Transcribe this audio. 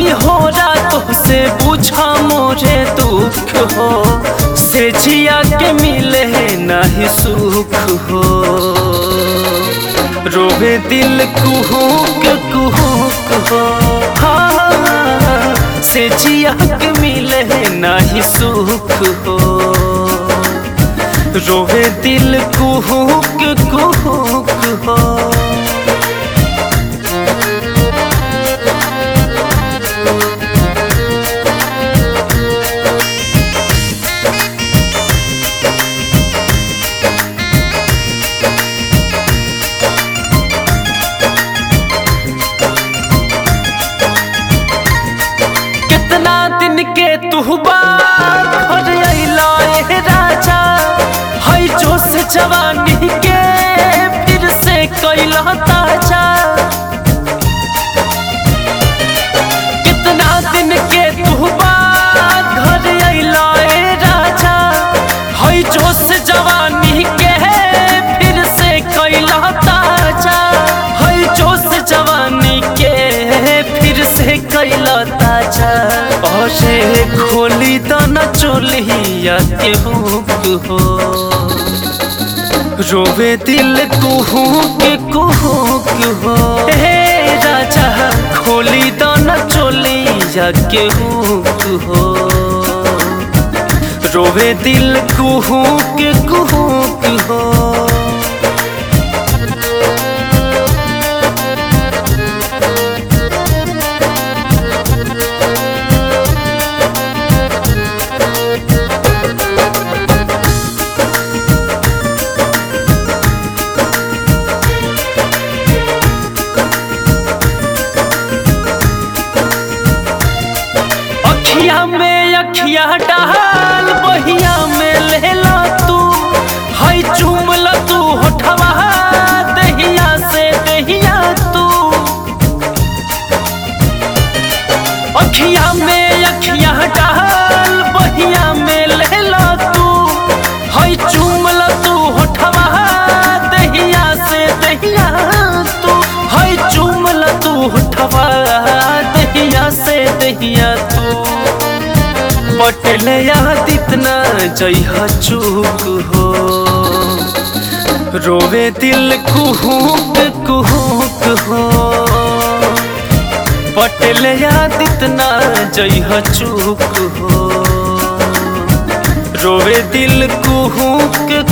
नहीं हो रातों से पूछा मोरे दुख हो, से जिया के मिले नहीं सुख हो। रोवे दिल कुहुक कुहुक हो, हाँ से जिया के मिले नहीं सुख हो। रोवे दिल कुहुक कुहुक हो। कितना दिन के तू बात घर अइला ए राजा, हई जोश जवानी के फिर से कैला ताजा। कितना दिन के तू बात घर अइला ए राजा, हई जोश जवानी के फिर से कैला ताजा। हई जोश जवानी के फिर से कैला ताजा। और खोली दाना चोलिया के हुक हो, रोवे दिल कुहुक कुहुक हो। हे राजा खोली दाना चोलिया के हुक हो, रोवे दिल कुहुक कुहुक हो। अखिया में अखिया डाल बहिया में लेला तू, हई चुमला तू होठवा दहिया से दहिया तू। अखिया में अखिया डाल बहिया में लेला तू, हई चुमला तू होठवा दहिया से दहिया तू। हई चुमला तू होठवा दहिया से दहिया तू। पटले याद इतना जइहा चूक हो, रोवे दिल कुहुक कुहुक हो। पटले याद इतना जइहा चूक हो, रोवे दिल कुहुक